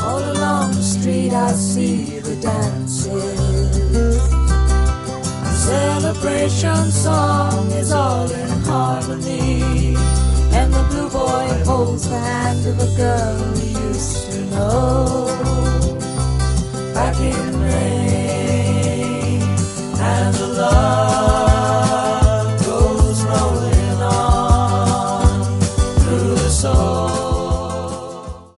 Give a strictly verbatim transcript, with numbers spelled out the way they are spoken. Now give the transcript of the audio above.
All along the street I see the dances. The celebration song is all in harmony, and the blue boy holds the hand of a girl he used to know. Back in